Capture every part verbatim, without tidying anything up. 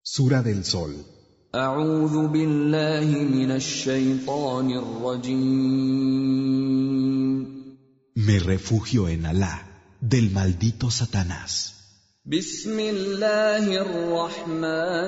Sura del Sol. أعوذ بالله من الشيطان الرجيم. Me refugio en Alá, del maldito Satanás. بسم الله الرحمن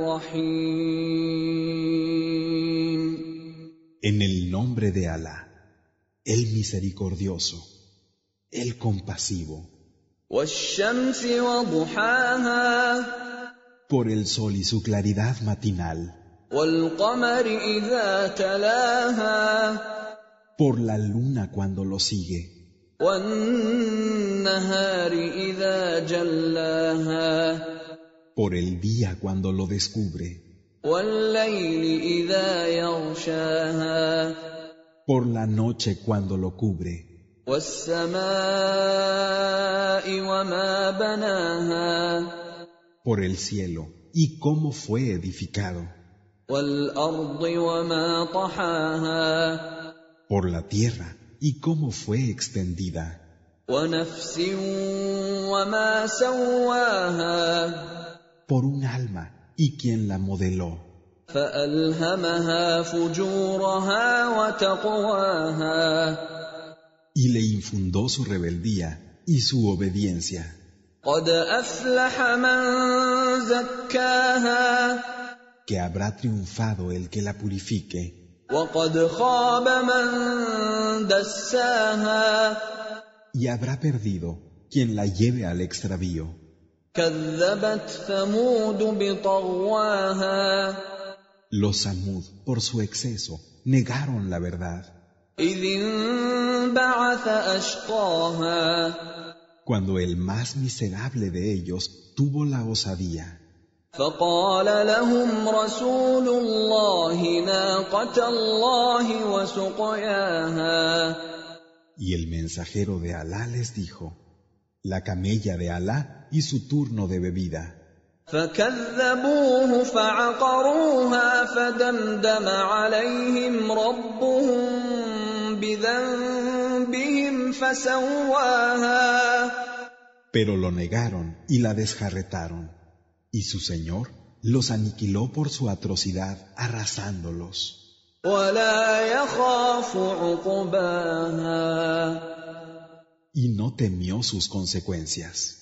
الرحيم. En el nombre de Alá, el misericordioso, el compasivo. والشمس وضحاها. Por el sol y su claridad matinal. والقمر إذا تلاها. Por la luna cuando lo sigue. والنهار إذا جلاها. Por el día cuando lo descubre. والليل إذا يغشاها. Por la noche cuando lo cubre. والسماء وما بناها. Por el cielo y cómo fue edificado. والأرض وما طحاها. Por la tierra y cómo fue extendida. ونفس وما سواها. Por un alma y quien la modeló. فألهمها فجورها وتقواها. Y le infundó su rebeldía y su obediencia. قد أفلح من زكاها. Que habrá triunfado el que la purifique. وقد خاب من دساها. Y habrá perdido quien la lleve al extravío. كذبت ثمود بطغواها. Los Samud, por su exceso, negaron la verdad. إذ انبعث أشقاها. Cuando el más miserable de ellos tuvo la osadía. فقال لهم رسول الله ناقة الله وسقياها. Y el mensajero de Alá les dijo: la camella de Alá y su turno de bebida. فكذبوه فعقروها فدمدم عليهم ربهم بذنبهم فسواها. Pero lo negaron y la desjarretaron, y su Señor los aniquiló por su atrocidad, arrasándolos. ولا يخاف عقباها. Y no temió sus consecuencias.